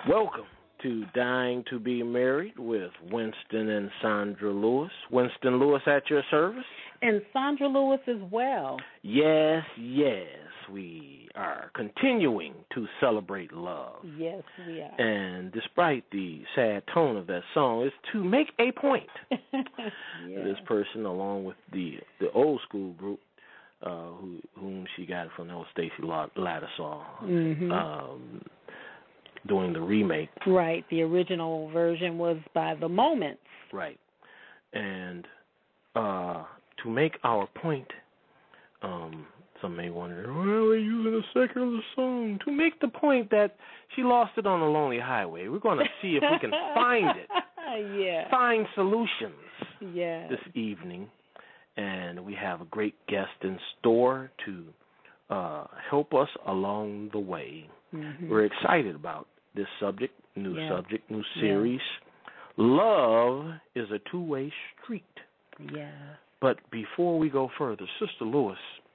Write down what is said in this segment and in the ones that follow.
Welcome to Dying to Be Married with Winston and Sandra Lewis. Winston Lewis at your service. And Sandra Lewis as well. Yes, we are continuing to celebrate love. Yes, we are. And despite the sad tone of that song, it's to make a point. Yeah. This person, along with the old school group, whom she got from the old Stacey Latta song, doing the remake. Right. The original version was by The Moments. Right. And to make our point, some may wonder, well, they're using a secular song. To make the point that she lost it on a lonely highway. We're going to see if we can find it. Yeah. Find solutions this evening. And we have a great guest in store to help us along the way. Mm-hmm. We're excited about this subject, new series. Love is a two-way street. Yeah. But before we go further, Sister Lewis,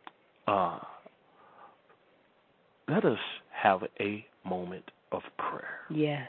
let us have a moment of prayer. Yes.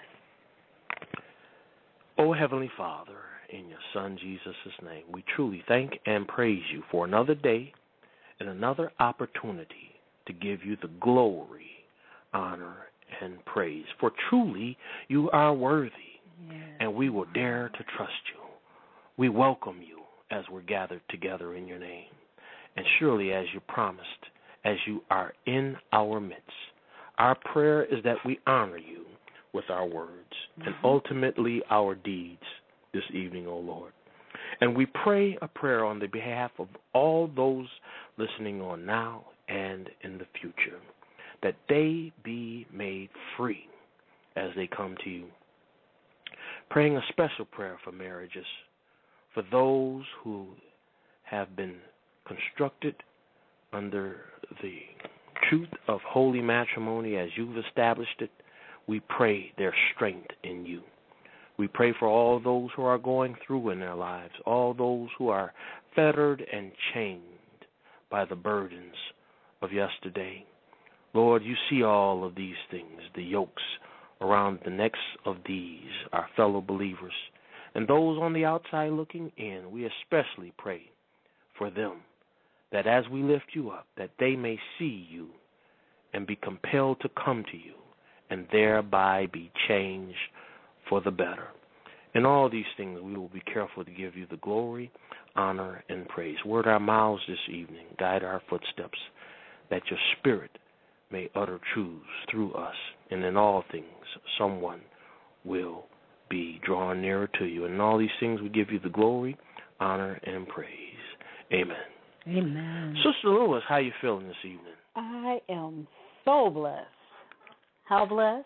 Oh, Heavenly Father, in your Son Jesus' name, we truly thank and praise you for another day and another opportunity to give you the glory, honor, and praise. For truly you are worthy, and we will dare to trust you. We welcome you as we're gathered together in your name. And surely, as you promised, as you are in our midst, our prayer is that we honor you with our words and ultimately our deeds this evening, O Lord. And we pray a prayer on the behalf of all those listening on now and in the future, that they be made free as they come to you. Praying a special prayer for marriages, for those who have been constructed under the truth of holy matrimony as you've established it. We pray their strength in you. We pray for all those who are going through in their lives, all those who are fettered and chained by the burdens of yesterday. Lord, you see all of these things, the yokes around the necks of these, our fellow believers. And those on the outside looking in, we especially pray for them, that as we lift you up, that they may see you and be compelled to come to you and thereby be changed for the better. In all these things, we will be careful to give you the glory, honor, and praise. Word our mouths this evening, guide our footsteps, that your spirit may utter truths through us, and in all things, someone will be drawn nearer to you. And in all these things, we give you the glory, honor, and praise. Amen. Amen. Sister Lewis, how you feeling this evening? I am so blessed. How blessed?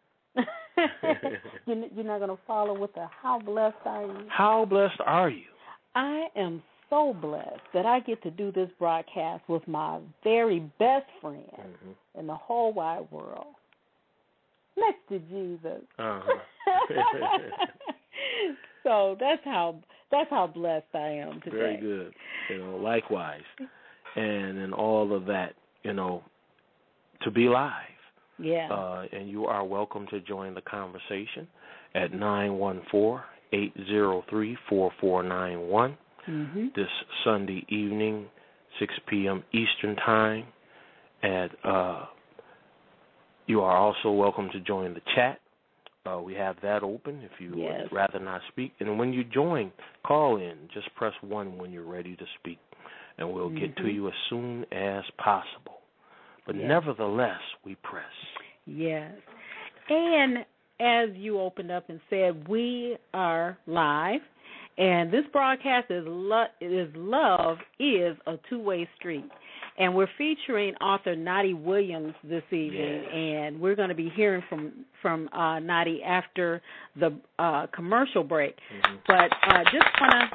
You're not going to follow with the how blessed are you? How blessed are you? I am so blessed that I get to do this broadcast with my very best friend in the whole wide world, next to Jesus. So that's how blessed I am today. Very good. Likewise. And in all of that, to be live. Yeah. And you are welcome to join the conversation at 914-803-4491 this Sunday evening, 6 p.m. Eastern Time. And you are also welcome to join the chat. We have that open if you would rather not speak. And when you join, call in. Just press 1 when you're ready to speak, and we'll get to you as soon as possible. But nevertheless, we press. Yes. And as you opened up and said, we are live, and this broadcast is Love is a Two-Way Street. And we're featuring author Nadi Williams this evening, and we're going to be hearing from Nadi after the commercial break. But just want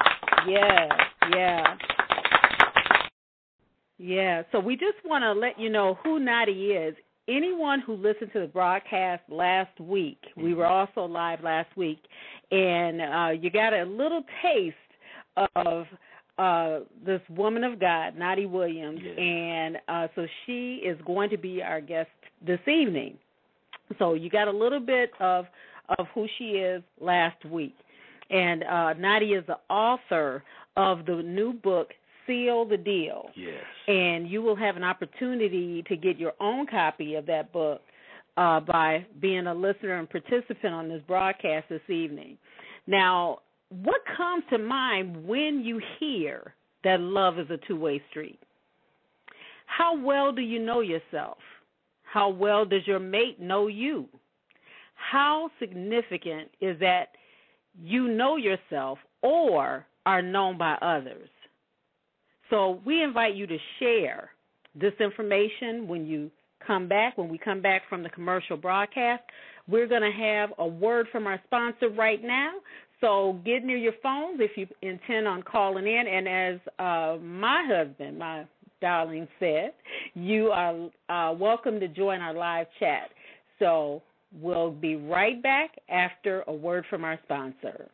to, so we just want to let you know who Nadi is. Anyone who listened to the broadcast last week, we were also live last week, and you got a little taste of this woman of God, Nadi Williams, and so she is going to be our guest this evening. So you got a little bit of who she is last week. And Nadia is the author of the new book, Seal the Deal. Yes. And you will have an opportunity to get your own copy of that book by being a listener and participant on this broadcast this evening. Now, what comes to mind when you hear that love is a two-way street? How well do you know yourself? How well does your mate know you? How significant is that you know yourself or are known by others? So we invite you to share this information when we come back from the commercial broadcast. We're going to have a word from our sponsor right now. So get near your phones if you intend on calling in. And as my husband, my darling, said, you are welcome to join our live chat. So we'll be right back after a word from our sponsor.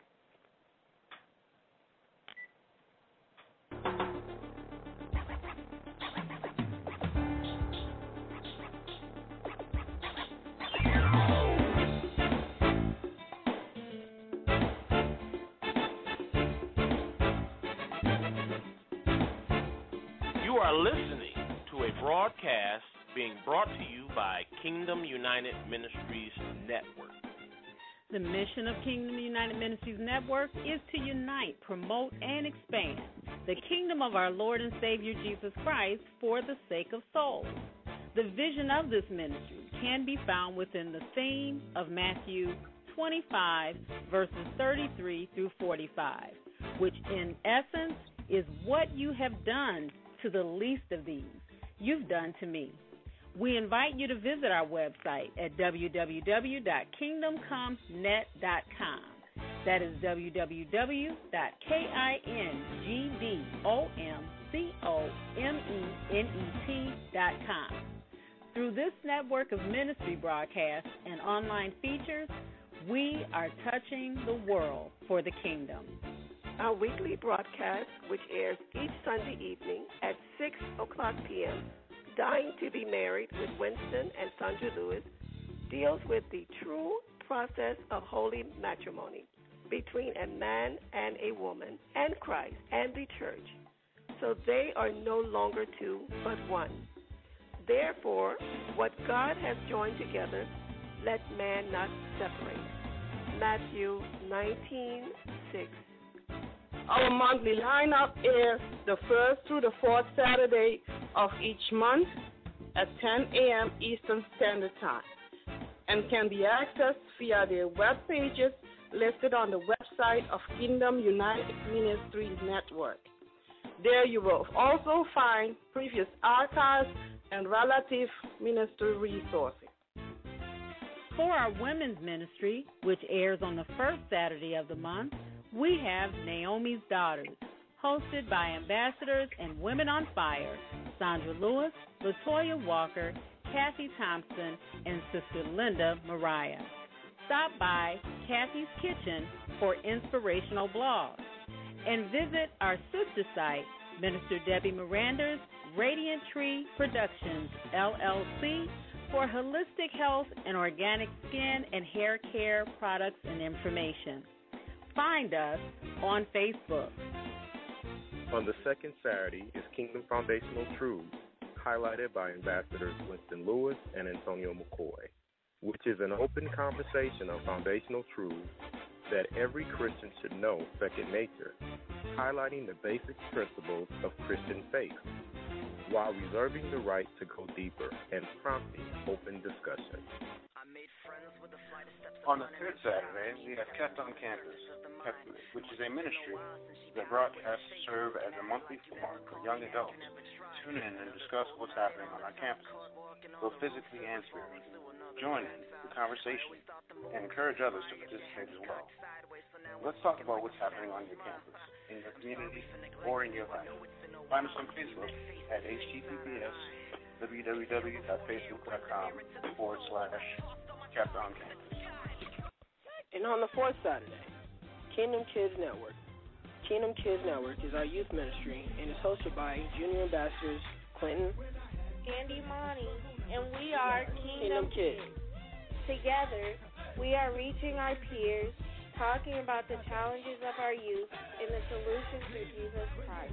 You are listening to a broadcast being brought to you by Kingdom United Ministries Network. The mission of Kingdom United Ministries Network is to unite, promote, and expand the kingdom of our Lord and Savior Jesus Christ for the sake of souls. The vision of this ministry can be found within the theme of Matthew 25, verses 33 through 45, which in essence is what you have done to the least of these, you've done to me. We invite you to visit our website at www.kingdomcomenet.com. That is www.kingdomcomenet.com. Through this network of ministry broadcasts and online features, we are touching the world for the kingdom. Our weekly broadcast, which airs each Sunday evening at 6 o'clock p.m., Dying to be Married with Winston and Sandra Lewis, deals with the true process of holy matrimony between a man and a woman and Christ and the church, so they are no longer two but one. Therefore, what God has joined together, let man not separate. Matthew 19:6. Our monthly lineup is the first through the fourth Saturday of each month at 10 a.m. Eastern Standard Time and can be accessed via their web pages listed on the website of Kingdom United Ministries Network. There you will also find previous archives and relative ministry resources. For our women's ministry, which airs on the first Saturday of the month, we have Naomi's Daughters, hosted by ambassadors and Women on Fire, Sandra Lewis, Latoya Walker, Kathy Thompson, and Sister Linda Mariah. Stop by Kathy's Kitchen for inspirational blogs and visit our sister site, Minister Debbie Miranda's Radiant Tree Productions, LLC, for holistic health and organic skin and hair care products and information. Find us on Facebook. On the second Saturday is Kingdom Foundational Truths, highlighted by Ambassadors Winston Lewis and Antonio McCoy, which is an open conversation on foundational truths that every Christian should know second nature, highlighting the basic principles of Christian faith, while reserving the right to go deeper and prompting open discussion. On the third Saturday, we have Kept on Campus, which is a ministry that broadcasts serve as a monthly forum for young adults. Tune in and discuss what's happening on our campus, both physically and spiritually. Join in the conversation and encourage others to participate as well. Let's talk about what's happening on your campus, in your community, or in your life. Find us on Facebook at https://kept-on-campus. And on the fourth Saturday, Kingdom Kids Network. Kingdom Kids Network is our youth ministry and is hosted by Junior Ambassadors Clinton and Imani, and we are Kingdom Kids. Together, we are reaching our peers, talking about the challenges of our youth and the solutions through Jesus Christ.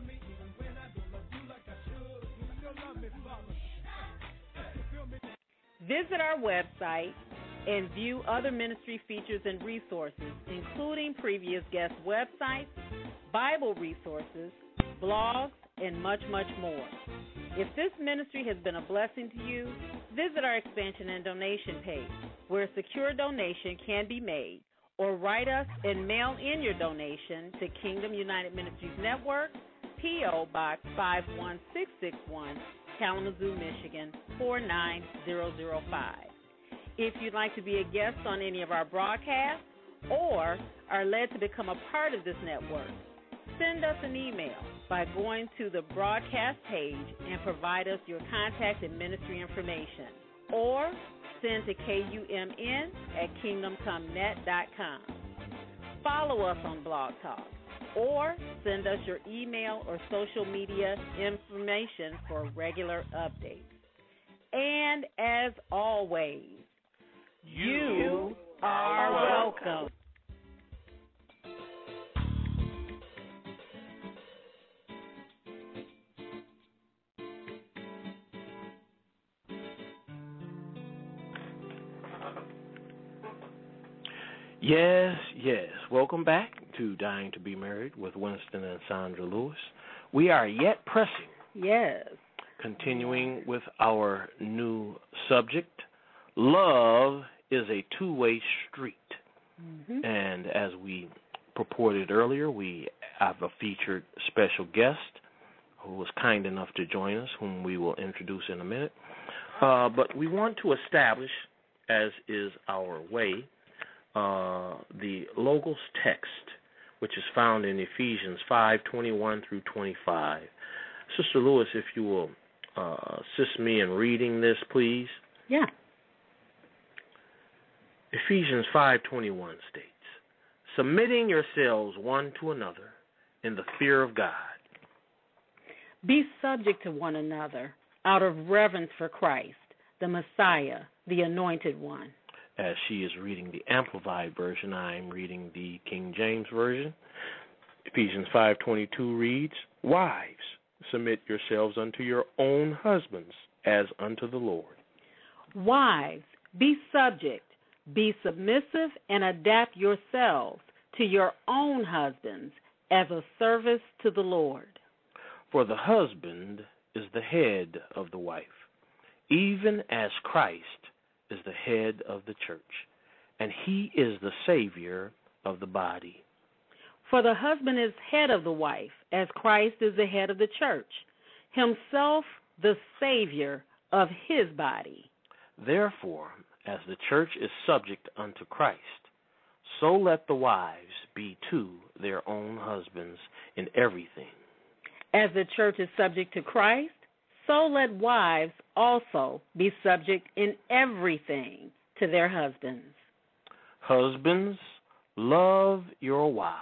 Visit our website and view other ministry features and resources, including previous guest websites, Bible resources, blogs, and much, much more. If this ministry has been a blessing to you, visit our expansion and donation page, where a secure donation can be made, or write us and mail in your donation to Kingdom United Ministries Network, P.O. Box 51661, Kalamazoo, Michigan 49005. If you'd like to be a guest on any of our broadcasts or are led to become a part of this network, send us an email by going to the broadcast page and provide us your contact and ministry information, or send to kumn@kingdomcomenet.com. Follow us on Blog Talk, or send us your email or social media information for regular updates. And as always, you are welcome. Yes, yes. Welcome back to Dying to Be Married with Winston and Sandra Lewis. We are yet pressing. Yes. Continuing with our new subject, love is a two-way street. Mm-hmm. And as we purported earlier, we have a featured special guest who was kind enough to join us, whom we will introduce in a minute. But we want to establish, as is our way, the Logos text, which is found in Ephesians 5:21 through 25. Sister Lewis, if you will assist me in reading this, please. Yeah. Ephesians 5:21 states, submitting yourselves one to another in the fear of God. Be subject to one another out of reverence for Christ, the Messiah, the Anointed One. As she is reading the Amplified Version, I'm reading the King James Version. Ephesians 5:22 reads, wives, submit yourselves unto your own husbands as unto the Lord. Wives, be subject, be submissive, and adapt yourselves to your own husbands as a service to the Lord. For the husband is the head of the wife, even as Christ is the head of the church, and he is the Savior of the body. For the husband is head of the wife, as Christ is the head of the church, himself the Savior of his body. Therefore, as the church is subject unto Christ, so let the wives be to their own husbands in everything. As the church is subject to Christ, so let wives also be subject in everything to their husbands. Husbands, love your wives,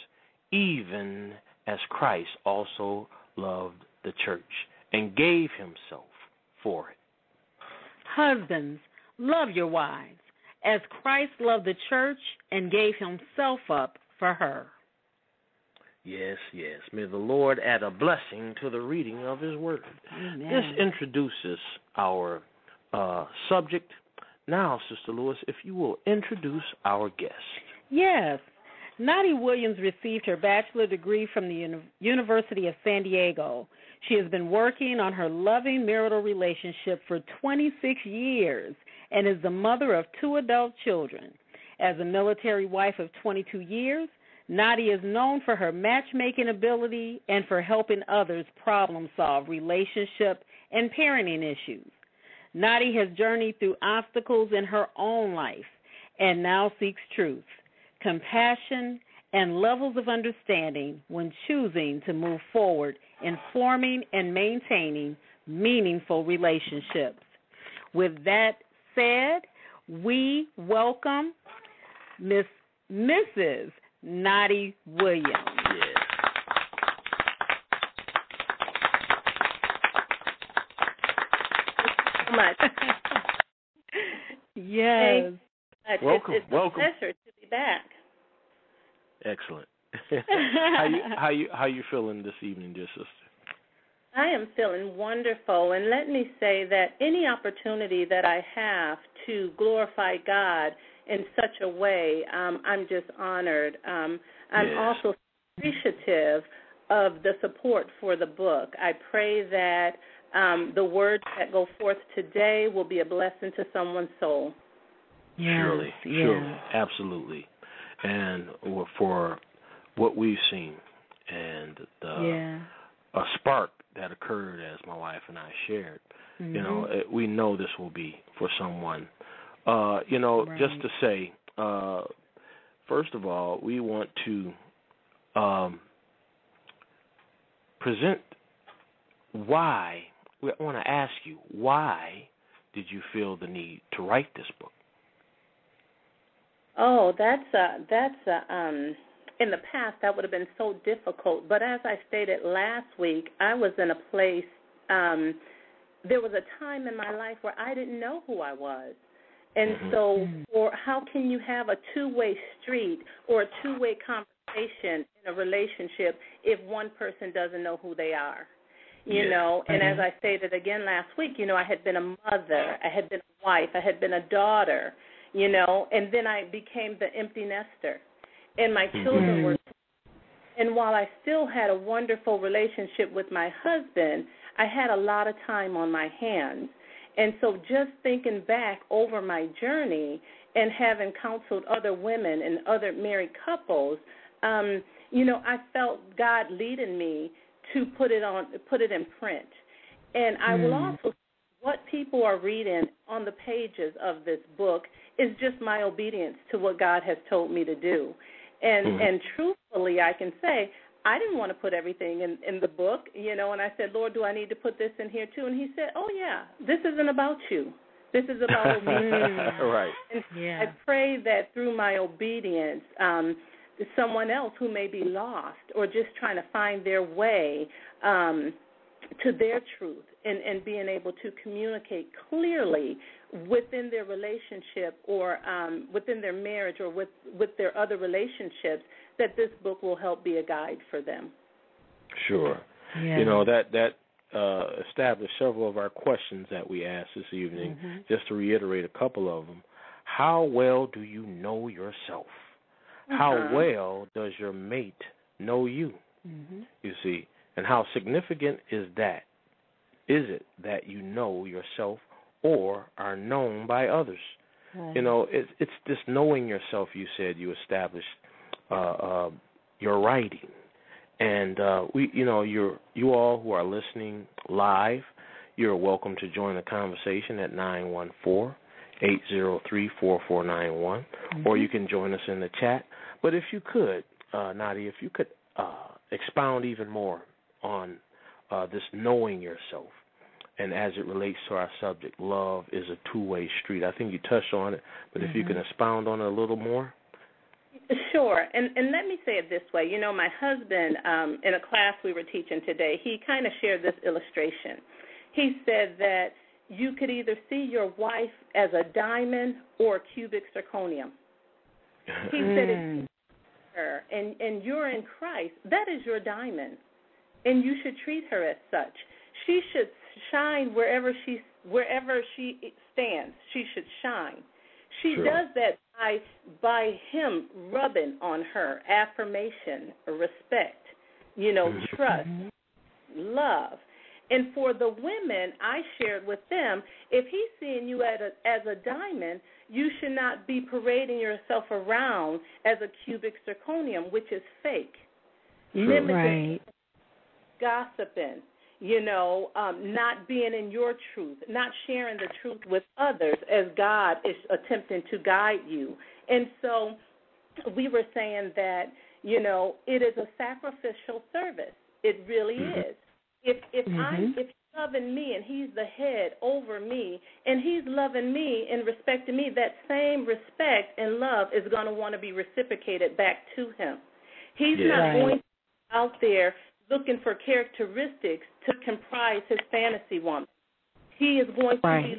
even as Christ also loved the church and gave himself for it. Husbands, love your wives, as Christ loved the church and gave himself up for her. Yes, yes. May the Lord add a blessing to the reading of his word. Amen. This introduces our subject. Now, Sister Lewis, if you will introduce our guest. Yes. Nadia Williams received her bachelor degree from the University of San Diego. She has been working on her loving marital relationship for 26 years and is the mother of 2 adult children. As a military wife of 22 years, Nadia is known for her matchmaking ability and for helping others problem-solve relationship and parenting issues. Nadia has journeyed through obstacles in her own life and now seeks truth, compassion, and levels of understanding when choosing to move forward in forming and maintaining meaningful relationships. With that said, we welcome Mrs. Nadia Williams. Yes. So much. Yes. Welcome. It's a pleasure to be back. Excellent. How you feeling this evening, dear sister? I am feeling wonderful, and let me say that any opportunity that I have to glorify God in such a way, I'm just honored. I'm also appreciative of the support for the book. I pray that the words that go forth today will be a blessing to someone's soul. Surely, absolutely. And for what we've seen and a spark that occurred as my wife and I shared, we know this will be for someone. Just to say, first of all, we want to present why. We want to ask you, why did you feel the need to write this book? Oh, that's in the past that would have been so difficult. But as I stated last week, I was in a place. There was a time in my life where I didn't know who I was, and so, or how can you have a two-way street or a two-way conversation in a relationship if one person doesn't know who they are? You know, and as I stated again last week, I had been a mother, I had been a wife, I had been a daughter, and then I became the empty nester, and my children were. And while I still had a wonderful relationship with my husband, I had a lot of time on my hands. And so just thinking back over my journey and having counseled other women and other married couples, I felt God leading me to put it in print. And I will also, what people are reading on the pages of this book is just my obedience to what God has told me to do. And truthfully, I can say, I didn't want to put everything in the book, and I said, Lord, do I need to put this in here too? And he said, oh, yeah, this isn't about you. This is about me. Right. And I pray that through my obedience, someone else who may be lost or just trying to find their way to their truth and being able to communicate clearly within their relationship or within their marriage or with their other relationships, that this book will help be a guide for them. Sure. Yeah. That established several of our questions that we asked this evening. Just to reiterate a couple of them. How well do you know yourself? How well does your mate know you? You see, and how significant is that? Is it that you know yourself or are known by others? Right. It's this knowing yourself. You said you established your writing, and you all who are listening live, you're welcome to join the conversation at 914-803-4491, or you can join us in the chat. But if you could, Nadia, if you could expound even more on this knowing yourself, and as it relates to our subject, love is a two-way street. I think you touched on it, but if you can expound on it a little more. Sure, and let me say it this way. My husband, in a class we were teaching today, he kind of shared this illustration. He said that you could either see your wife as a diamond or a cubic zirconium. He said if you her and you're in Christ, that is your diamond, and you should treat her as such. She should shine wherever she stands. She should shine. She does that by him rubbing on her affirmation, respect, trust, love. And for the women, I shared with them, if he's seeing you as a diamond, you should not be parading yourself around as a cubic zirconium, which is fake. Limiting, gossiping, not being in your truth, not sharing the truth with others as God is attempting to guide you. And so we were saying that, it is a sacrificial service. It really is. If he's loving me and he's the head over me and he's loving me and respecting me, that same respect and love is going to want to be reciprocated back to him. He's not going to be out there looking for characteristics to comprise his fantasy woman. He is going to be looking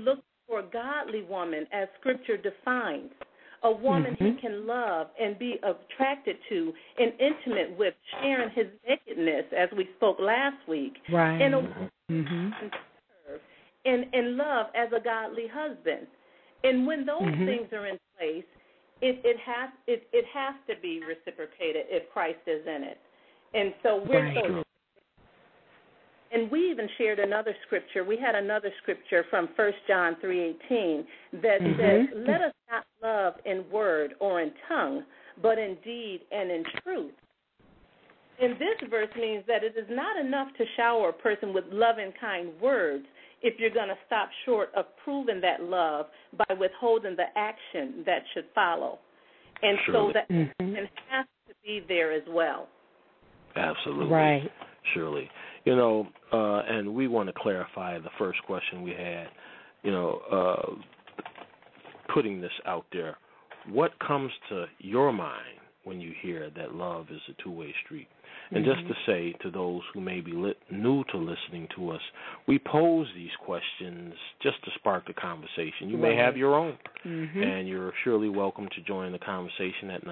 for a godly woman, as Scripture defines, a woman he can love and be attracted to and intimate with, sharing his nakedness, as we spoke last week, right. and a woman can serve and love as a godly husband. And when those things are in place, it has to be reciprocated if Christ is in it. And so we're so. And we even shared another scripture. We had another scripture from 1 John 3:18 that says, "Let us not love in word or in tongue, but in deed and in truth." And this verse means that it is not enough to shower a person with loving, kind words if you're going to stop short of proving that love by withholding the action that should follow. And so that action has to be there as well. Absolutely. Right. Surely. You know, and we want to clarify the first question we had, you know, putting this out there. What comes to your mind when you hear that love is a two-way street? And just to say to those who may be new to listening to us, we pose these questions just to spark the conversation. You may have your own, and you're surely welcome to join the conversation at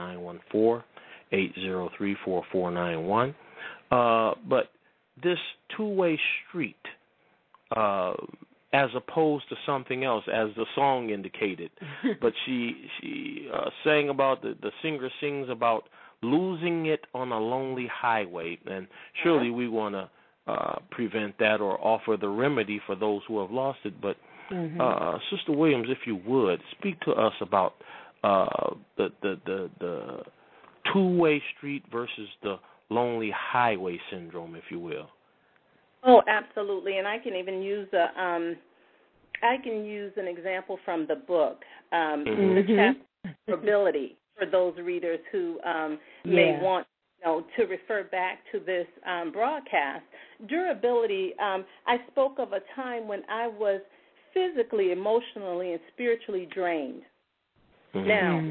914-803-4491. But this two-way street, as opposed to something else, as the song indicated, but she sang about, the singer sings about losing it on a lonely highway, and surely we want to prevent that or offer the remedy for those who have lost it. But Sister Williams, if you would, speak to us about the two-way street versus the lonely highway syndrome, if you will. Oh, absolutely, and I can even use an example from the book, the chapter Durability, for those readers who may want to refer back to this broadcast. Durability, I spoke of a time when I was physically, emotionally, and spiritually drained. Now,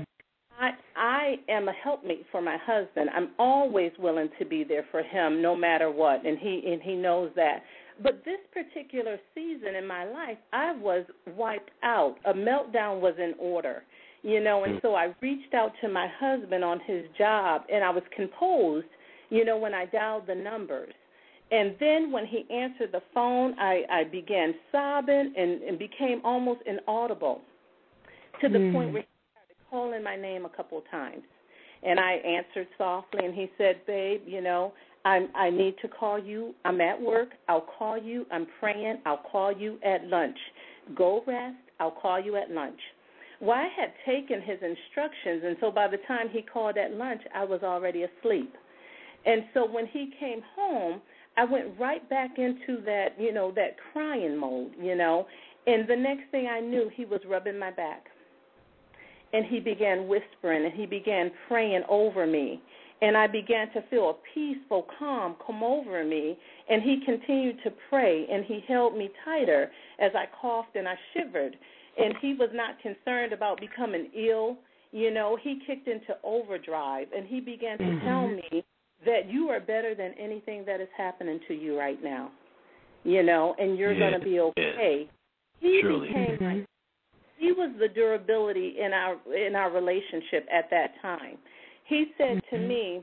I am a helpmate for my husband. I'm always willing to be there for him no matter what, and he knows that. But this particular season in my life, I was wiped out. A meltdown was in order, you know, and so I reached out to my husband on his job, and I was composed, you know, when I dialed the numbers. And then when he answered the phone, I began sobbing and became almost inaudible to the point where calling my name a couple of times. And I answered softly, and he said, "Babe, you know, I need to call you. I'm at work. I'll call you. I'm praying. I'll call you at lunch. Go rest. I'll call you at lunch." Well, I had taken his instructions, and so by the time he called at lunch, I was already asleep. And so when he came home, I went right back into that, you know, that crying mode, you know, and the next thing I knew, he was rubbing my back. And he began whispering, and he began praying over me. And I began to feel a peaceful calm come over me, and he continued to pray, and he held me tighter as I coughed and I shivered. And he was not concerned about becoming ill. You know, he kicked into overdrive, and he began to tell me that you are better than anything that is happening to you right now, you know, and you're going to be okay. He became like, he was the durability in our relationship at that time. He said to me,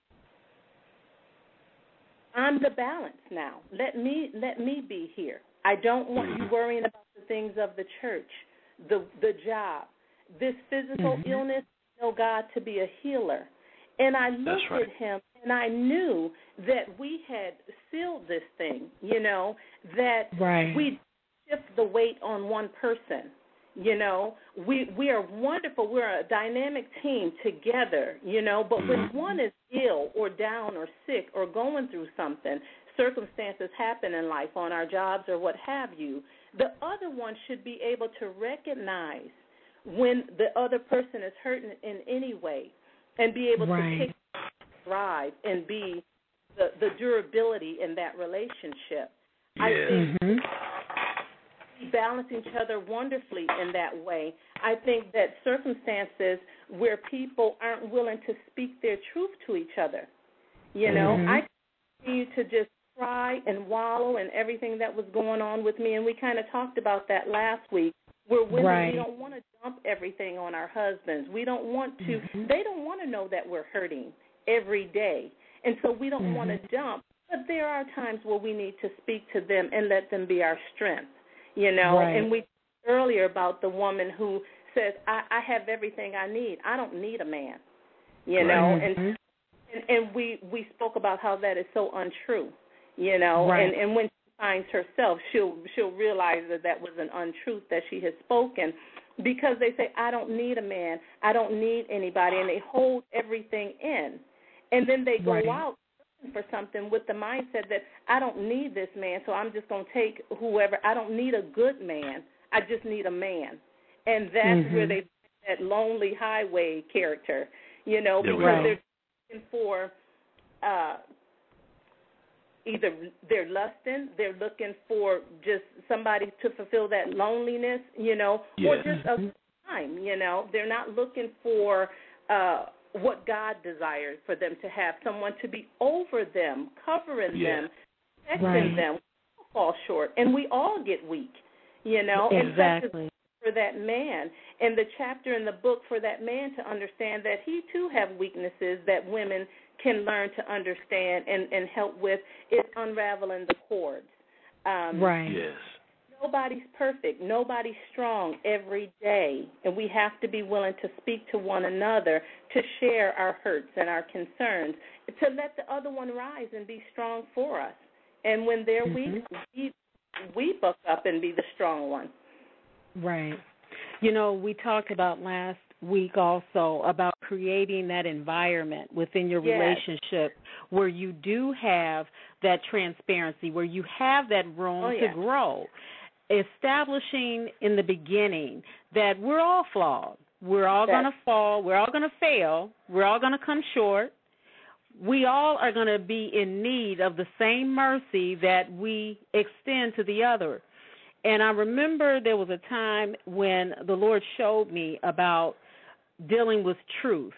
"I'm the balance now. Let me be here. I don't want you worrying about the things of the church, the job, this physical illness. I know God to be a healer." And I looked at him, and I knew that we had sealed this thing, you know, that we shift the weight on one person. You know, we are wonderful. We're a dynamic team together, you know, but when one is ill or down or sick or going through something, circumstances happen in life on our jobs or what have you, the other one should be able to recognize when the other person is hurting in any way and be able to pick, thrive, and be the durability in that relationship. I think we balance each other wonderfully in that way. I think that circumstances where people aren't willing to speak their truth to each other, you know, I continue to just cry and wallow in everything that was going on with me, and we kind of talked about that last week We're women. Right. We don't want to dump everything on our husbands. We don't want to. They don't want to know that we're hurting every day, and so we don't want to jump. But there are times where we need to speak to them and let them be our strength, you know. Right. And we talked earlier about the woman who says, I have everything I need. I don't need a man, you know. And we spoke about how that is so untrue, you know. Right. And when she finds herself, she'll realize that was an untruth that she has spoken, because they say, I don't need a man. I don't need anybody. And they hold everything in. And then they go out for something with the mindset that I don't need this man, so I'm just going to take whoever. I don't need a good man. I just need a man. And that's where they that lonely highway character, you know, because they're looking for either they're lusting, they're looking for just somebody to fulfill that loneliness, you know, or just a time, you know. They're not looking for what God desires for them to have, someone to be over them, covering them, protecting them. We all fall short, and we all get weak, you know. Exactly. And for that man, and the chapter in the book for that man to understand that he too have weaknesses that women can learn to understand and help with, is unraveling the cords. Yes. Nobody's perfect. Nobody's strong every day. And we have to be willing to speak to one another, to share our hurts and our concerns, to let the other one rise and be strong for us. And when they're weak, we buck up and be the strong one. Right. You know, we talked about last week also about creating that environment within your relationship where you do have that transparency, where you have that room to grow. Establishing in the beginning that we're all flawed. We're all going to fall. We're all going to fail. We're all going to come short. We all are going to be in need of the same mercy that we extend to the other. And I remember there was a time when the Lord showed me about dealing with truth.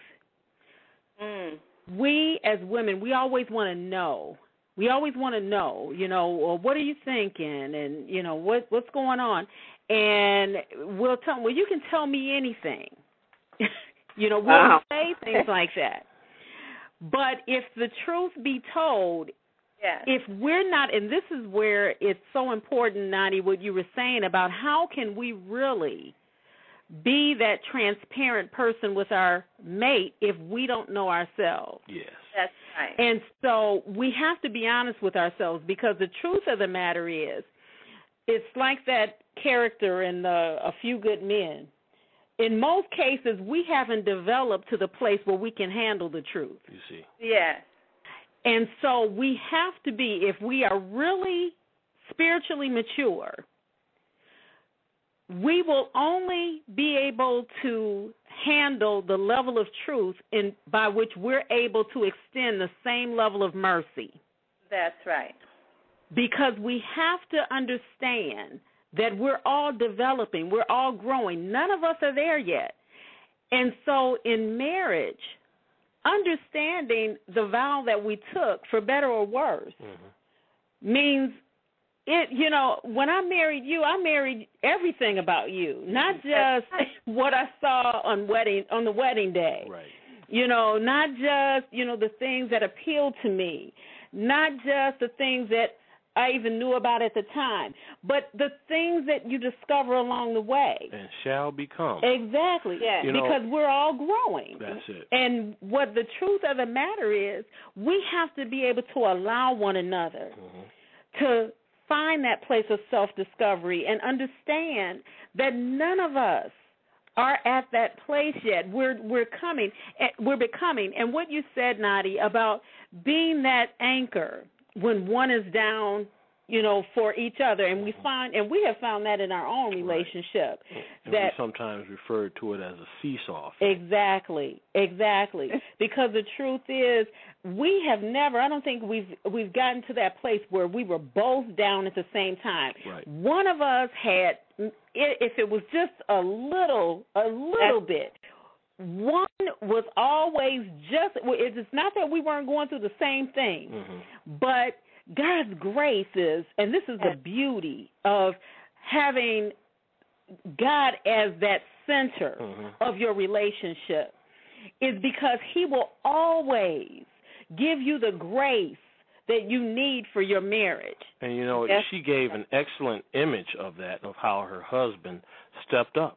We as women, we always want to know. We always want to know, you know, well, what are you thinking, and, you know, what's going on? And we'll tell them, well, you can tell me anything. You know, we'll say things like that. But if the truth be told, if we're not, and this is where it's so important, Nadi, what you were saying about how can we really be that transparent person with our mate if we don't know ourselves. Yes. That's right. And so we have to be honest with ourselves, because the truth of the matter is, it's like that character in A Few Good Men. In most cases, we haven't developed to the place where we can handle the truth. You see. Yes. And so we have to be, if we are really spiritually mature, we will only be able to handle the level of truth by which we're able to extend the same level of mercy. That's right. Because we have to understand that we're all developing, we're all growing. None of us are there yet. And so in marriage, understanding the vow that we took, for better or worse, means it. You know, when I married you, I married everything about you, not just what I saw on the wedding day. Right. You know, not just, you know, the things that appealed to me, not just the things that I even knew about at the time, but the things that you discover along the way. And shall become. Exactly. Yeah. Because we're all growing. That's it. And what the truth of the matter is, we have to be able to allow one another to find that place of self-discovery and understand that none of us are at that place yet. We're becoming. And what you said, Nadi, about being that anchor when one is down, you know, for each other, and we have found that in our own relationship. Right. And we sometimes refer to it as a seesaw. Exactly. Because the truth is, we have never, I don't think we've gotten to that place where we were both down at the same time. Right. One of us had, if it was just a little bit, one was always just, it's not that we weren't going through the same thing, but God's grace is, and this is the beauty of having God as that center of your relationship is because he will always give you the grace that you need for your marriage. And, you know, she gave an excellent image of that, of how her husband stepped up.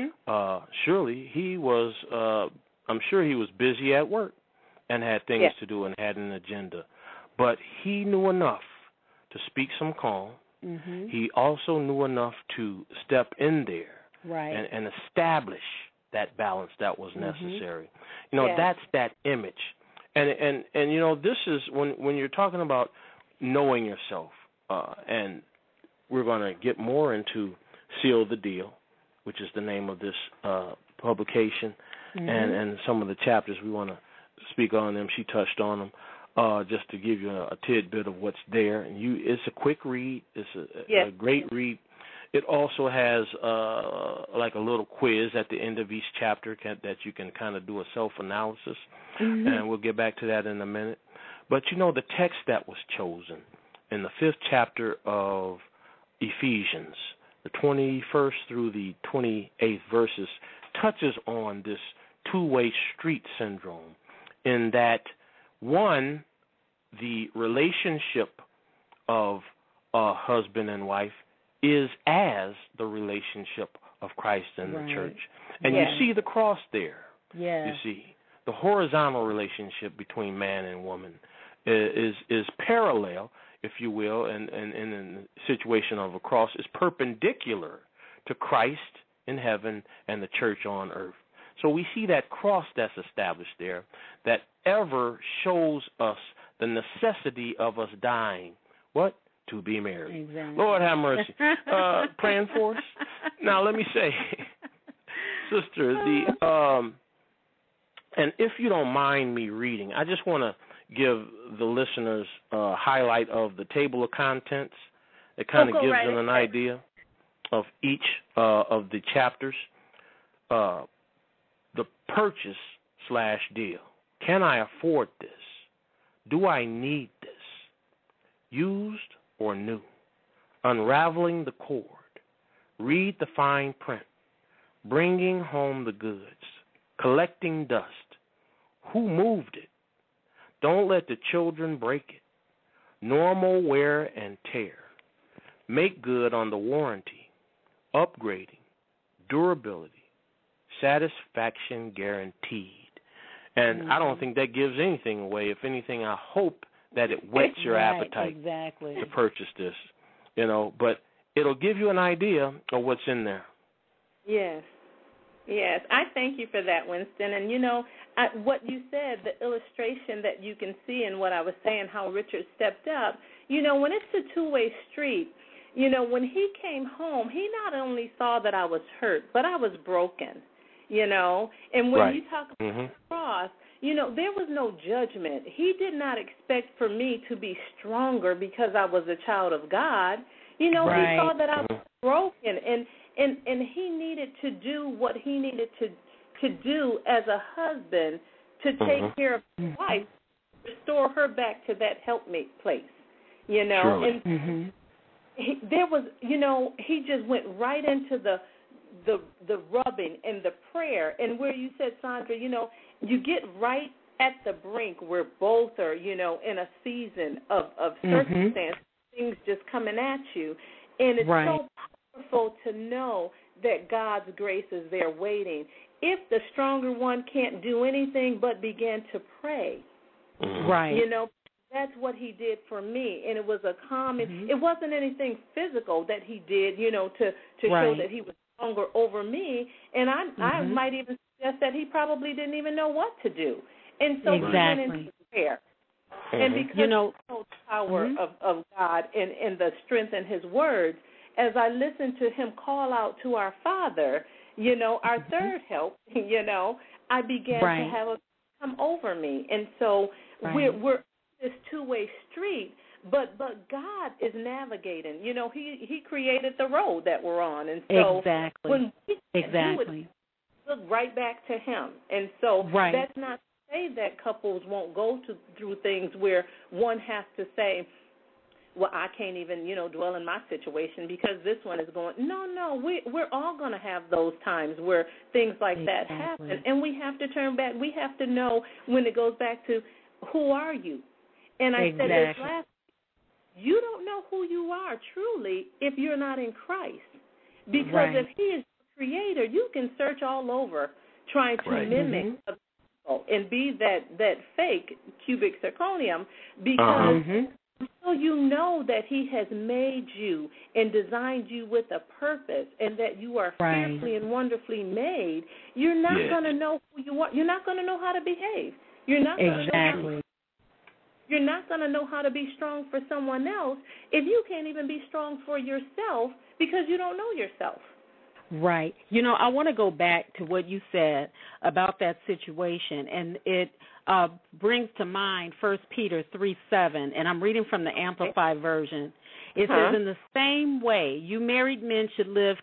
Surely he was, I'm sure he was busy at work and had things to do and had an agenda. But he knew enough to speak some calm. He also knew enough to step in there and establish that balance that was necessary. You know, that's that image. And you know, this is when you're talking about knowing yourself, and we're going to get more into Seal the Deal, which is the name of this publication, and some of the chapters we want to speak on them. She touched on them. Just to give you a tidbit of what's there, and it's a quick read. It's a great read. It also has like a little quiz at the end of each chapter that you can kind of do a self-analysis, and we'll get back to that in a minute. But you know, the text that was chosen in the 5th chapter of Ephesians, the 21st through the 28th verses, touches on this two-way street syndrome, in that one, the relationship of a husband and wife is as the relationship of Christ and the church. And you see the cross there. You see the horizontal relationship between man and woman is parallel, if you will, and in the situation of a cross is perpendicular to Christ in heaven and the church on earth. So we see that cross that's established there that ever shows us the necessity of us dying. What? To be married. Exactly. Lord have mercy. Praying for us. Now let me say, sister, and if you don't mind me reading, I just want to give the listeners a highlight of the table of contents. It kind of gives them an idea of each of the chapters. The purchase/deal. Can I afford this? Do I need this? Used or new? Unraveling the cord. Read the fine print. Bringing home the goods. Collecting dust. Who moved it? Don't let the children break it. Normal wear and tear. Make good on the warranty. Upgrading. Durability. Satisfaction guaranteed. And I don't think that gives anything away. If anything, I hope that it whets your appetite to purchase this. You know, but it'll give you an idea of what's in there. Yes. I thank you for that, Winston. And, you know, what you said, the illustration that you can see in what I was saying, how Richard stepped up, you know, when it's a two-way street, you know, when he came home, he not only saw that I was hurt, but I was broken. You know, and when you talk about the cross, you know, there was no judgment. He did not expect for me to be stronger because I was a child of God. You know, he saw that I was broken, and he needed to do what he needed to do as a husband to take care of his wife, restore her back to that helpmate place. You know, and there was, you know, he just went right into the rubbing and the prayer, and where you said, Sandra, you know, you get right at the brink where both are, you know, in a season of circumstance, things just coming at you, and it's so powerful to know that God's grace is there waiting. If the stronger one can't do anything but begin to pray, you know, that's what he did for me, and it was a calm. It wasn't anything physical that he did, you know, to show that he was stronger over me, and I might even suggest that he probably didn't even know what to do. And so he went into prayer. And because you know the power of God and the strength in his words, as I listened to him call out to our Father, you know, our third help, you know, I began to have a come over me. And so we're this two-way street. But God is navigating. You know, He created the road that we're on, and so when we do it, look right back to Him. And so that's not to say that couples won't go through things where one has to say, well, I can't even, dwell in my situation because this one is going. No, we're all going to have those times where things like that happen, and we have to turn back. We have to know when it goes back to who are you? And I said this last. You don't know who you are truly if you're not in Christ, because if He is the Creator, you can search all over trying to mimic and be that fake cubic zirconium because. So you know that He has made you and designed you with a purpose and that you are fearfully and wonderfully made. You're not going to know who you are. You're not going to know how to behave. You're not going to You're not going to know how to be strong for someone else if you can't even be strong for yourself because you don't know yourself. Right. I want to go back to what you said about that situation, and it brings to mind 1 Peter 3:7, and I'm reading from the Amplified Version. It says, in the same way, you married men should live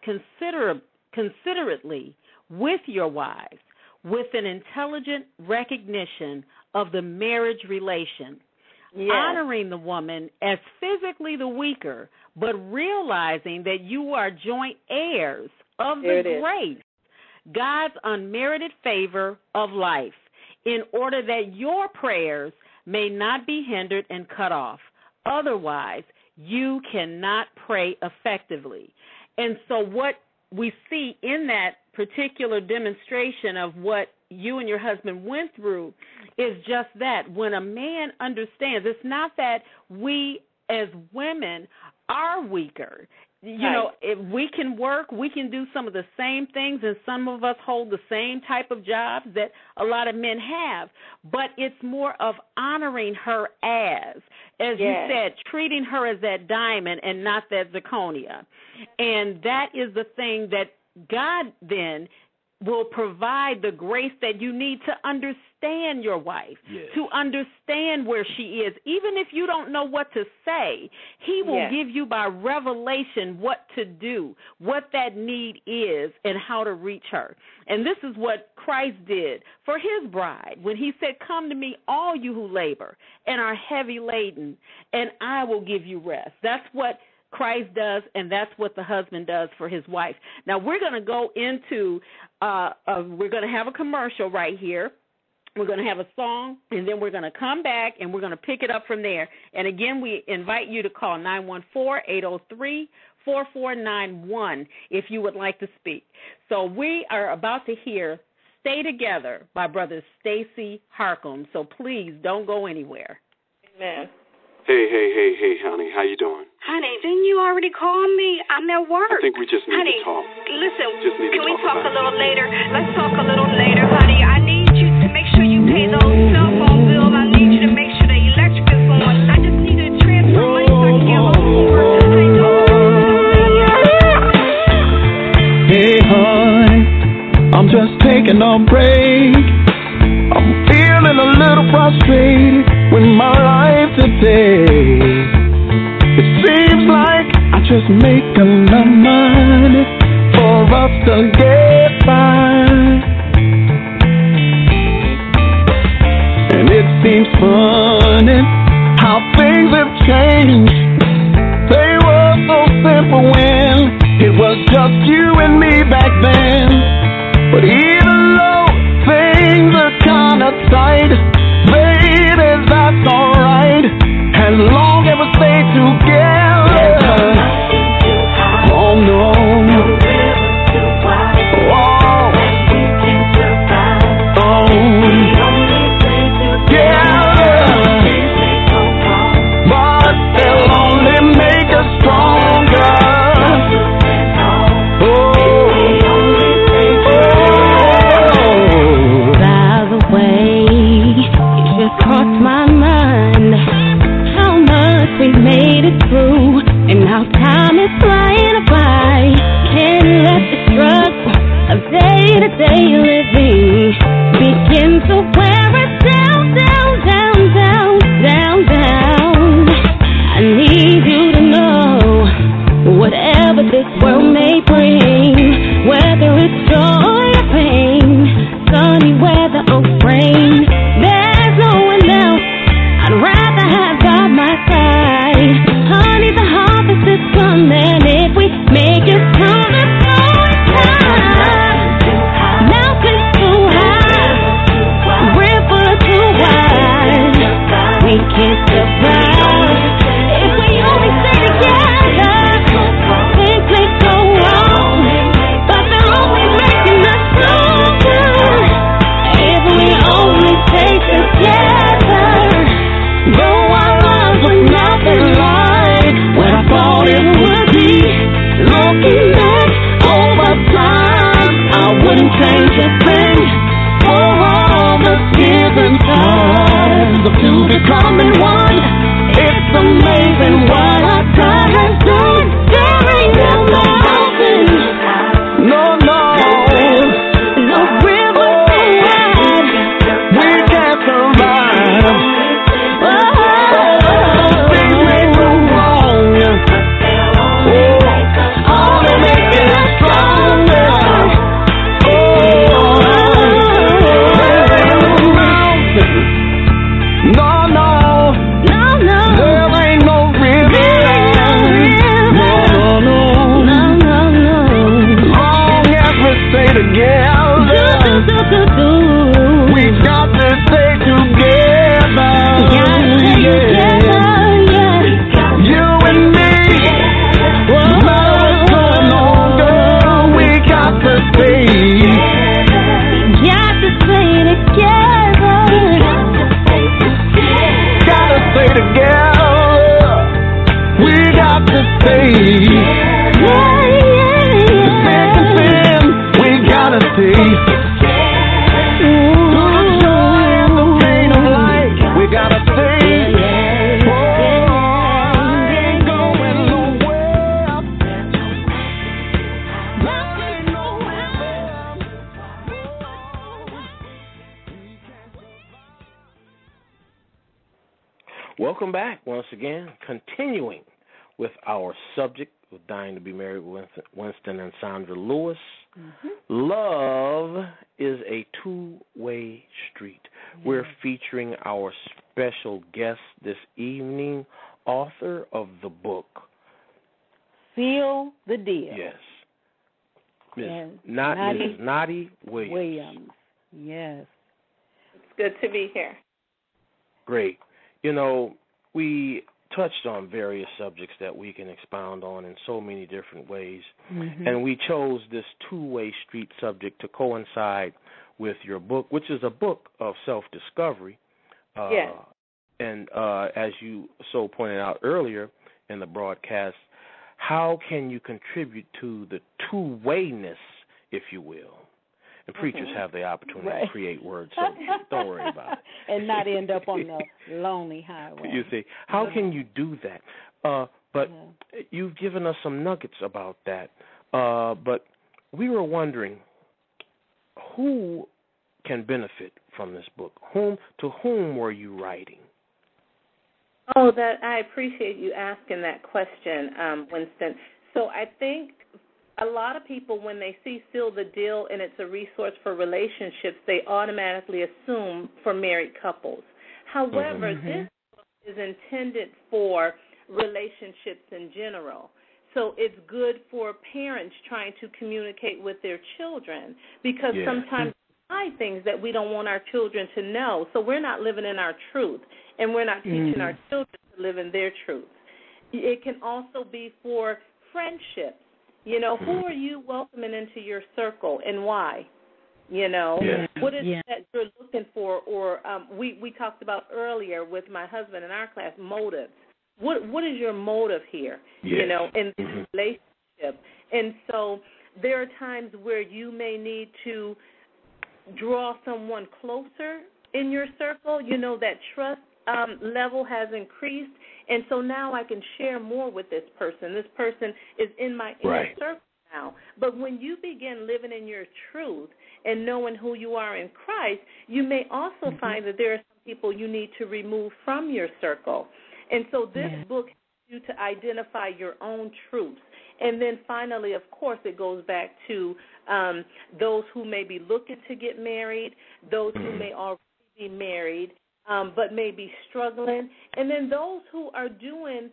considerately with your wives, with an intelligent recognition of the marriage relation, honoring the woman as physically the weaker, but realizing that you are joint heirs of the grace, God's unmerited favor of life, in order that your prayers may not be hindered and cut off. Otherwise, you cannot pray effectively. And so what we see in that particular demonstration of what you and your husband went through is just that. When a man understands, it's not that we as women are weaker. If we can work, we can do some of the same things, and some of us hold the same type of jobs that a lot of men have. But it's more of honoring her as you said, treating her as that diamond and not that zirconia. And that is the thing that God then will provide the grace that you need to understand your wife, to understand where she is. Even if you don't know what to say, He will give you by revelation what to do, what that need is, and how to reach her. And this is what Christ did for His bride when He said, come to me, all you who labor and are heavy laden, and I will give you rest. That's what Christ does, and that's what the husband does for his wife. Now, we're going to go into, we're going to have a commercial right here. We're going to have a song, and then we're going to come back, and we're going to pick it up from there. And, again, we invite you to call 914-803-4491 if you would like to speak. So we are about to hear Stay Together by Brother Stacy Harcum. So please don't go anywhere. Amen. Hey, honey. How you doing? Honey, didn't you already call me? I'm at work. I think we just need to talk. Listen, can we talk a little later? Let's talk a little later, honey. I need you to make sure you pay those cell phone bills. I need you to make sure the electric is on. I just need to transfer money so I can get home from work. Hey, honey, I'm just taking a break. I'm feeling a little frustrated with my life today. It seems like I just make enough money for us to get by. And it seems funny how things have changed. They were so simple when it was just you and me back then. But even though things are kind of tight, baby, that's alright, as long as we stay together. Oh no, oh, together, but they'll only make us stronger. By the way, it just crossed my mind how much we've made it through, and now time is flying by. Can't let the struggle of day-to-day living begin to wear us down, down, down, down, down, down. I need you to know whatever this world may bring, whether it's joy or pain, sunny weather or rain, there's no one else I'd rather have by my side. can't survive. If we only stay together, things may go wrong, but they're only making us stronger. If we only stay together, though our love was nothing like what I thought it would be. Looking back over time, I wouldn't change a thing for all the years and times of two becoming one. It's amazing what our God has done. There ain't no mountain, no river so wide we can't survive. Things may go wrong, only making us stronger. We got to stay together. You and me. No matter what's going on, girl, we got to stay. Got to stay together. Gotta stay together. We got to stay. We gotta stay. Welcome back once again, continuing with our subject of Dying to Be Married with Winston and Sandra Lewis. Mm-hmm. Love is a two-way street. Yeah. We're featuring our special guest this evening, author of the book, Seal the Deal. Yes. Mrs. Nadi Williams. Yes. It's good to be here. Great. You know, we touched on various subjects that we can expound on in so many different ways, and we chose this two-way street subject to coincide with your book, which is a book of self-discovery. Yes. And as you so pointed out earlier in the broadcast, how can you contribute to the two-wayness, if you will? And preachers have the opportunity to create words, so don't worry about it. And not end up on the lonely highway. You see, how can you do that? But you've given us some nuggets about that. But we were wondering, who can benefit from this book? To whom were you writing? Oh, that I appreciate you asking that question, Winston. So I think a lot of people, when they see Seal the Deal and it's a resource for relationships, they automatically assume for married couples. However, this book is intended for relationships in general. So it's good for parents trying to communicate with their children, because sometimes we hide things that we don't want our children to know. So we're not living in our truth, and we're not teaching our children to live in their truth. It can also be for friendships. You know, who are you welcoming into your circle and why? You know, what is it that you're looking for? Or we talked about earlier with my husband in our class, motives. What is your motive here, you know, in this relationship? And so there are times where you may need to draw someone closer in your circle. You know, that trust level has increased, and so now I can share more with this person. This person is in my inner circle now. But when you begin living in your truth and knowing who you are in Christ, you may also find that there are some people you need to remove from your circle. And so this book helps you to identify your own truths. And then finally, of course, it goes back to those who may be looking to get married, those who may already be married, but may be struggling, and then those who are doing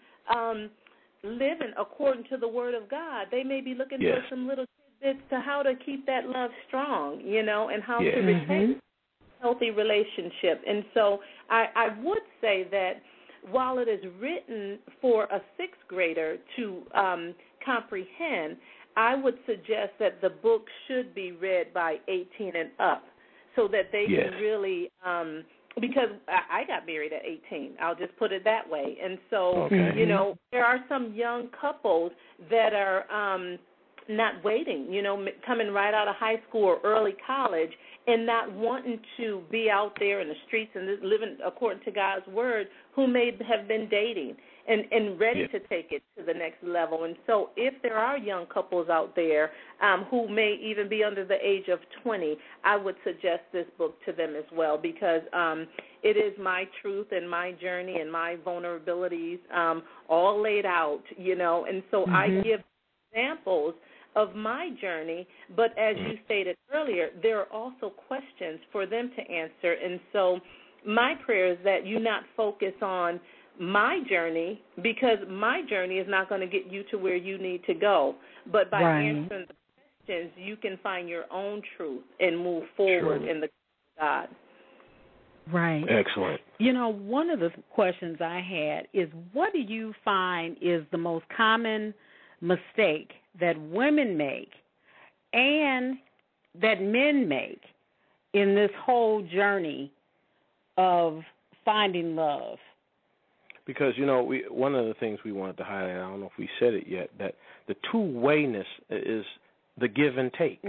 living according to the Word of God. They may be looking for some little tidbits to how to keep that love strong, you know, and how to retain. healthy relationship. And so I would say that while it is written for a sixth grader to comprehend, I would suggest that the book should be read by 18 and up so that they can really because I got married at 18. I'll just put it that way. And so, you know, there are some young couples that are not waiting, you know, coming right out of high school or early college and not wanting to be out there in the streets and living according to God's word, who may have been dating and ready to take it to the next level. And so if there are young couples out there who may even be under the age of 20, I would suggest this book to them as well, because it is my truth and my journey and my vulnerabilities all laid out, you know, and so I give examples of my journey, but as you stated earlier, there are also questions for them to answer. And so my prayer is that you not focus on my journey, because my journey is not going to get you to where you need to go. But by answering the questions, you can find your own truth and move forward in the God. Right. Excellent. You know, one of the questions I had is, what do you find is the most common mistake that women make and that men make in this whole journey of finding love? Because, you know, one of the things we wanted to highlight, I don't know if we said it yet, that the two-wayness is the give and take.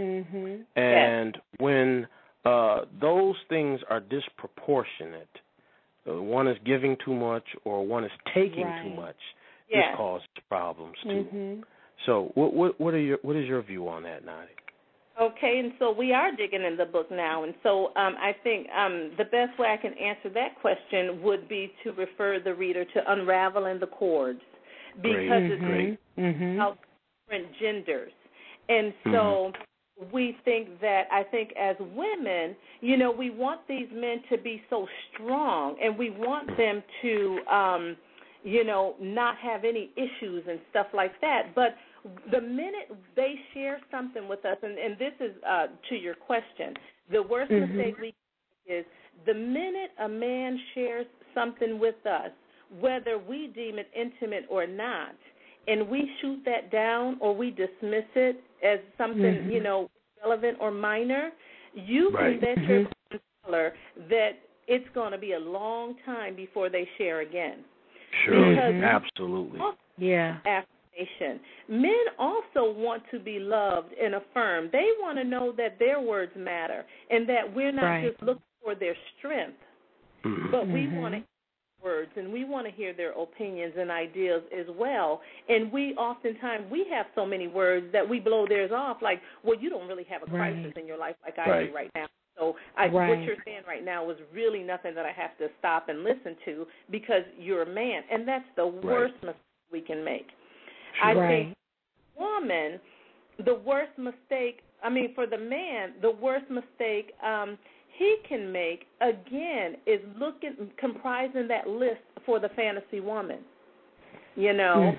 And when those things are disproportionate, one is giving too much or one is taking too much, this causes problems too. So what is your view on that, Nadia? Okay, and so we are digging in the book now, and so I think the best way I can answer that question would be to refer the reader to Unraveling the Cords, because it's about different genders. And so we think that, I think as women, you know, we want these men to be so strong, and we want them to, you know, not have any issues and stuff like that. But the minute they share something with us, and this is to your question, the worst mistake we make is the minute a man shares something with us, whether we deem it intimate or not, and we shoot that down or we dismiss it as something, you know, relevant or minor, you can bet your dollar that it's going to be a long time before they share again. Sure, absolutely. Affirmation. Men also want to be loved and affirmed. They want to know that their words matter and that we're not just looking for their strength, but we want to hear words and we want to hear their opinions and ideas as well. And we oftentimes, we have so many words that we blow theirs off like, well, you don't really have a crisis in your life like I do right now. So what you're saying right now is really nothing that I have to stop and listen to because you're a man. And that's the worst mistake we can make. I think woman, the worst mistake, for the man, the worst mistake he can make, again, is comprising that list for the fantasy woman, you know.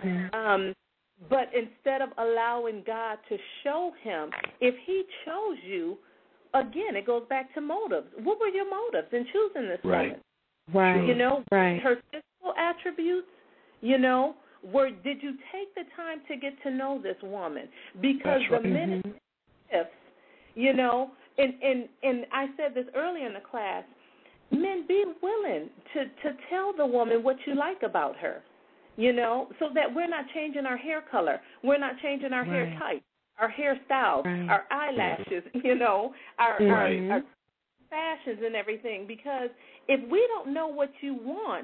But instead of allowing God to show him, if he chose you, again, it goes back to motives. What were your motives in choosing this woman? You know, her physical attributes, you know, did you take the time to get to know this woman? Because the minute you know, and I said this earlier in the class, men, be willing to tell the woman what you like about her, you know, so that we're not changing our hair color, we're not changing our hair type, our hairstyle, our eyelashes, you know, our fashions and everything. Because if we don't know what you want,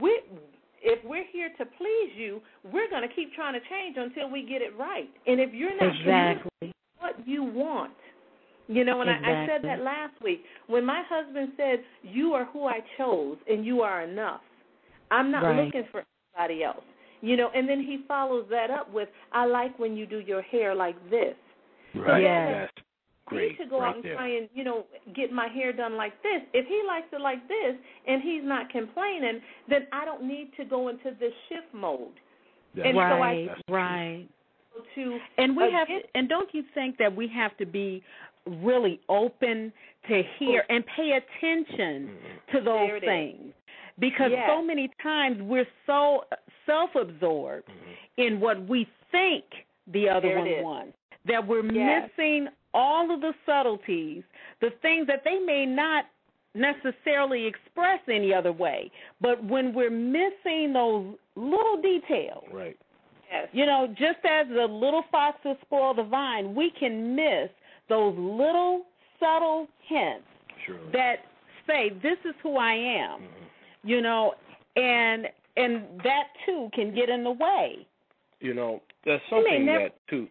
if we're here to please you, we're going to keep trying to change until we get it right. And if you're not sure what you want, you know, and I said that last week when my husband said, you are who I chose and you are enough. I'm not looking for anybody else. You know, and then he follows that up with, I like when you do your hair like this. That's great. I need to go out and try and, you know, get my hair done like this. If he likes it like this and he's not complaining, then I don't need to go into this shift mode. And and we have, and don't you think that we have to be really open to hear and pay attention to those things. Because so many times we're so self-absorbed in what we think the other one wants that we're missing all of the subtleties, the things that they may not necessarily express any other way. But when we're missing those little details, you know, just as the little foxes spoil the vine, we can miss those little subtle hints that say, this is who I am, you know, and that, too, can get in the way. You know, there's something that, too,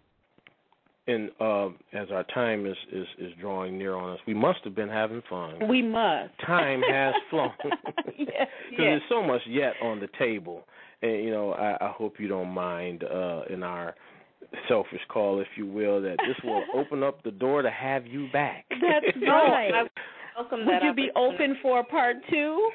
and as our time is drawing near on us, we must have been having fun. We must. Time has flown. Because there's so much yet on the table. And, you know, I hope you don't mind in our selfish call, if you will, that this will open up the door to have you back. That's right. Would you be open for a part 2?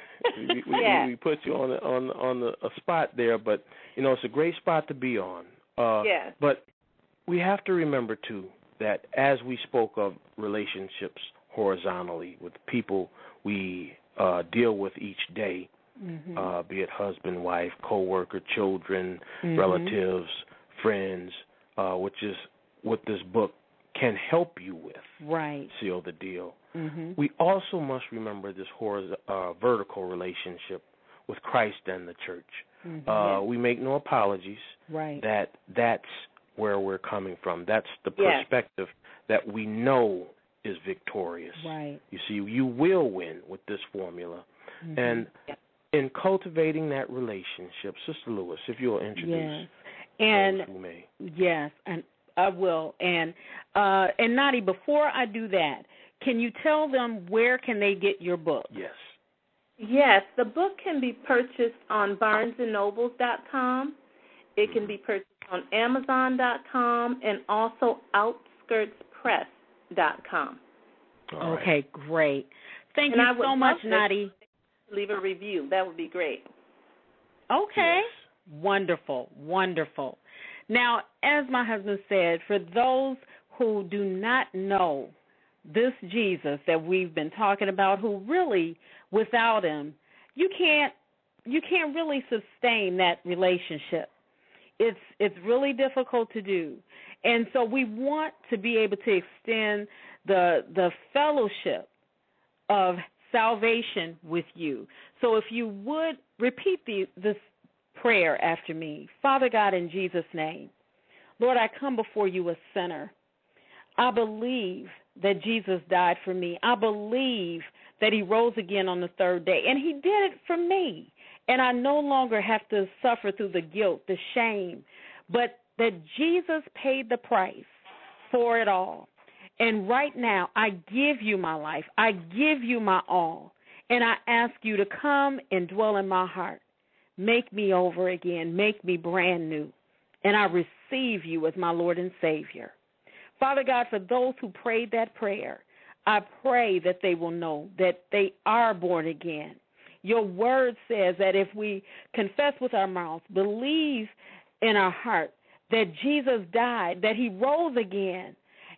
We put you on a spot there, but, you know, it's a great spot to be on. But we have to remember, too, that as we spoke of relationships horizontally with people we deal with each day, be it husband, wife, co-worker, children, relatives, friends, which is what this book can help you with. Right. Seal the deal. We also must remember this vertical relationship with Christ and the church. We make no apologies that that's where we're coming from. That's the perspective that we know is victorious. Right. You see, you will win with this formula. And in cultivating that relationship, Sister Lewis, if you'll introduce those who may. Yes, and I will. And Nadi, before I do that, can you tell them where can they get your book? Yes, the book can be purchased on BarnesandNobles.com. It can be purchased on Amazon.com and also OutskirtsPress.com. Okay, great. Thank you so much, Nadi. Leave a review. That would be great. Okay. Wonderful, wonderful. Now, as my husband said, for those who do not know this Jesus that we've been talking about, who really, without him, you can't really sustain that relationship. It's really difficult to do. And so we want to be able to extend the fellowship of salvation with you. So if you would repeat this prayer after me. Father God, in Jesus' name, Lord, I come before you a sinner. I believe that Jesus died for me. I believe that he rose again on the third day, and he did it for me. And I no longer have to suffer through the guilt, the shame, but that Jesus paid the price for it all. And right now, I give you my life. I give you my all. And I ask you to come and dwell in my heart. Make me over again. Make me brand new. And I receive you as my Lord and Savior. Father God, for those who prayed that prayer, I pray that they will know that they are born again. Your word says that if we confess with our mouths, believe in our heart that Jesus died, that he rose again,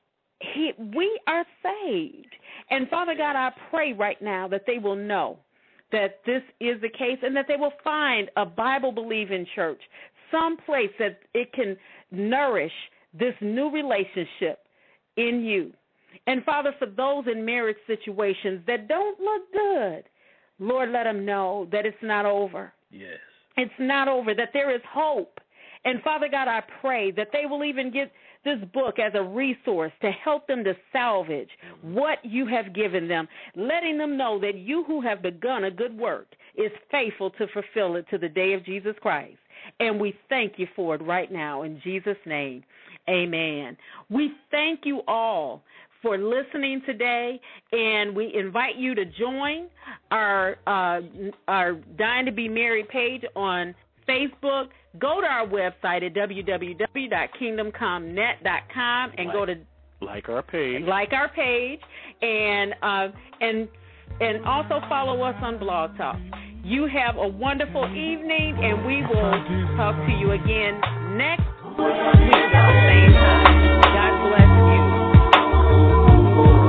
we are saved. And Father God, I pray right now that they will know that this is the case and that they will find a Bible-believing church, some place that it can nourish this new relationship in you. And Father, for those in marriage situations that don't look good, Lord, let them know that it's not over. Yes. It's not over, that there is hope. And Father God, I pray that they will even get this book as a resource to help them to salvage what you have given them, letting them know that you who have begun a good work is faithful to fulfill it to the day of Jesus Christ. And we thank you for it right now in Jesus' name. Amen. We thank you all for listening today, and we invite you to join our Dying to Be Married page on Facebook. Go to our website at www.kingdomcomnet.com and go to like our page, and also follow us on Blog Talk. You have a wonderful evening, and we will talk to you again next week at the same time. God bless you.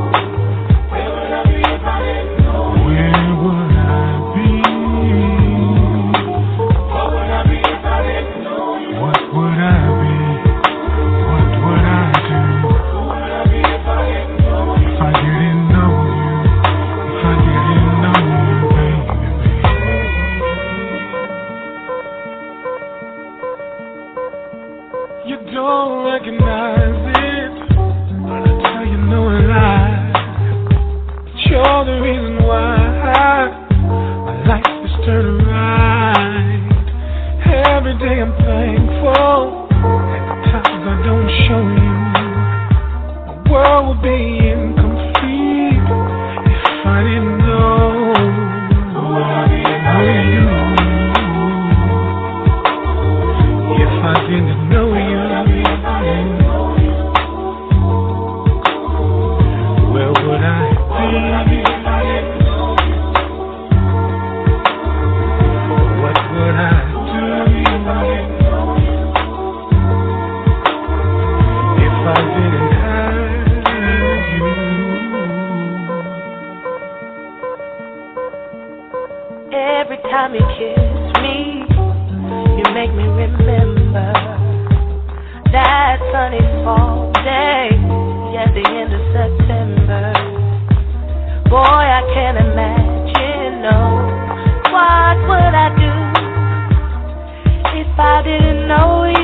You don't recognize it, but I tell you no lie. You're the reason why my life is turning right. Every day I'm thankful. At the times I don't show you, my world would be incomplete if I didn't know you. If I didn't know you, where would I be? What would I do if I didn't have you? Every time you kiss me, you make me remember that sunny fall day at the end of September. Boy, I can't imagine, no. What would I do if I didn't know you?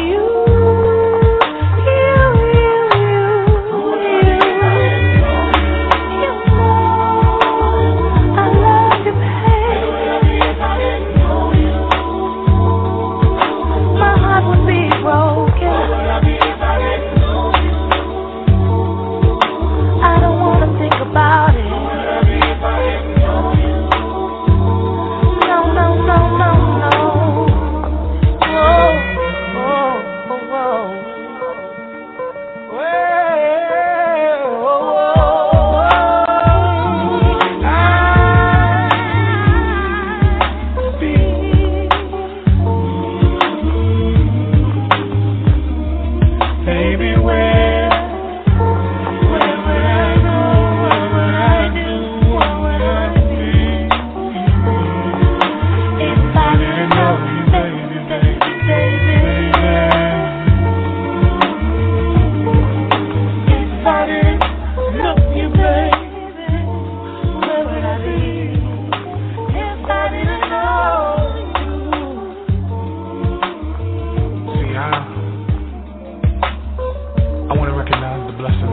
I want to recognize the blessings